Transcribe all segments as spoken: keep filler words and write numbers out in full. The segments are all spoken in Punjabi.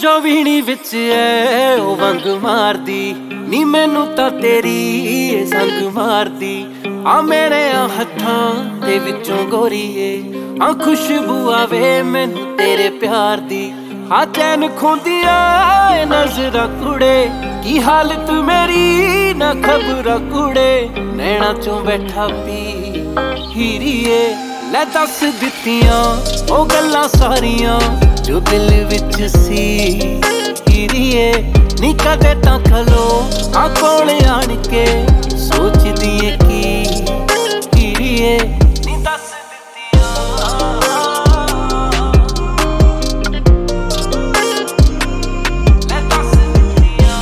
जो ਵੀਣੀ ਵਿੱਚ ਐ ਉਹ ਵੰਗ ਮਾਰਦੀ ਨੀ ਮੈਨੂੰ ਤਾਂ ਤੇਰੀ ਸੰਗ ਮਾਰਦੀ ਆ ਮੇਰੇ ਆ ਹੱਥਾਂ ਦੇ ਵਿੱਚੋਂ ਗੋਰੀਏ ਆ ਖੁਸ਼ਬੂ ਆਵੇ ਮੈਨੂੰ ਤੇਰੇ ਪਿਆਰ ਦੀ ਆ ਚੈਨ ਖੁੰਦੀਆਂ ਨਜ਼ਰਾਂ ਕੁੜੇ ਕੀ ਹਾਲਤ ਮੇਰੀ ਨਾ ਖਬਰਾਂ ਕੁੜੇ ਨੈਣਾ ਚੋਂ ਬੈਠਾ ਪੀ ਹੀਰੀਏ ਲੈ ਦੱਸ ਦਿੱਤੀਆਂ ਉਹ ਗੱਲਾਂ ਸਾਰੀਆਂ ਜੋ ਦਿਲ ਵਿੱਚ ਸੀ ਹੀਰੀਏ ਨੀ ਕਦੇ ਤਾਂ ਖਲੋ ਆ ਕੋਲ ਆਣ ਕੇ ਸੋਚਦੀ ਏ ਕੀ ਹੀਰੀਏ ਨੀ ਦੱਸ ਦਿੱਤੀਆਂ ਲੈ ਦੱਸ ਦਿੱਤੀਆਂ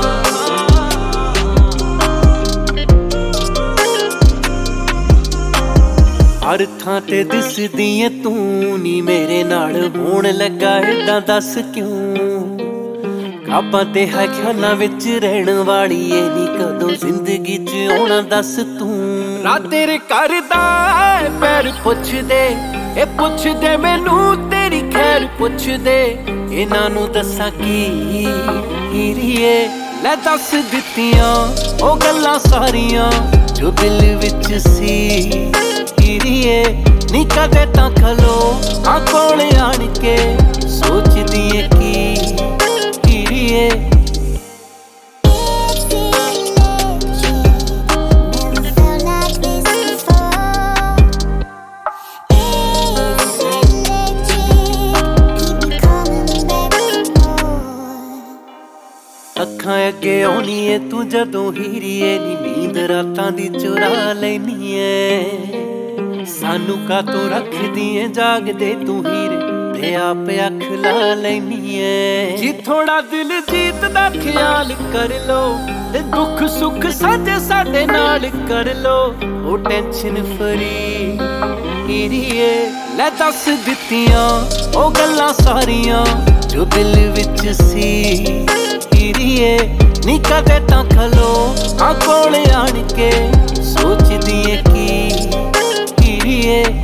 ਹਰ ਥਾਂ ਤੇ ਦਿਸਦੀ ਏ ਤੂੰ ਨੀ ਮੇਰੇ ਨਾਲ ਹੋਣ ਲੱਗਾ ਏਦਾਂ ਦੱਸ ਕਿਉਂ ਆਪਾਂ ਤੇ ਹੈ ਖਿਆਲਾਂ ਵਿੱਚ ਰਹਿਣ ਵਾਲੀ ਏ ਨੀ ਕਦੋਂ ਜ਼ਿੰਦਗੀ 'ਚ ਆਉਣਾ ਦੱਸ ਤੂੰ ਰਾਤ ਤੇਰੇ ਕਰਦਾ ਪੈਰ ਪੁੱਛਦੇ ਇਹ ਪੁੱਛਦੇ ਮੈਨੂੰ ਤੇਰੀ ਖੈਰ ਪੁੱਛਦੇ ਇਹਨਾਂ ਨੂੰ ਦੱਸਾਂ ਕੀ ਹੀਰੀਏ ਲੈ ਦੱਸ ਦਿੱਤੀਆਂ ਉਹ ਗੱਲਾਂ ਸਾਰੀਆਂ ਜੋ ਦਿਲ ਵਿੱਚ ਸੀ ਹੀਰੀਏ ਨੀ ਕਦੇ ਤਾਂ ਖਲੋ ਆ ਕੋਲ ਆਣ ਕੇ ਸੋਚਦੀ ਏ ਕੀ ਹੀਰੀਏ ਅੱਖਾਂ ਅੱਗੇ ਆਉਣੀ ਏ ਤੂੰ ਜਦੋਂ ਹੀਰੀਏ ਨੀ ਨੀਂਦ ਰਾਤਾਂ ਦੀ ਚੁਰਾ ਲੈਨੀ ਏ ਸਾਨੂੰ ਕਾਤੋਂ ਰੱਖਦੀ ਏ ਜਾਗਦੇ ਤੂੰ ਹੀਰੇ ਤੇ ਆਪ ਅੱਖ ਲਾ ਲੈਨੀ ਏ ਜੀ ਥੋੜਾ ਦਿਲ ਜੀਤ ਦਾ ਖਿਆਲ ਕਰ ਲੋ ਤੇ ਦੁੱਖ ਸੁੱਖ ਸਾਂਝੇ ਸਾਡੇ ਨਾਲ ਕਰ ਲੋ ਉਹ ਟੈਨਸ਼ਨ ਫਰੀ ਹੀਰੀਏ ਲੈ ਦੱਸ ਦਿੱਤੀਆਂ ਉਹ ਗੱਲਾਂ ਸਾਰੀਆਂ ਜੋ ਦਿਲ ਵਿੱਚ ਸੀ ਹੀਰੀਏ ਨੀ ਕਦੇ ਤਾਂ ਖਲੋ ਆ ਕੋਲ ਆਣ ਕੇ ਸੋਚਦੀ ਏ ਕੀ ਹੀਰੀਏ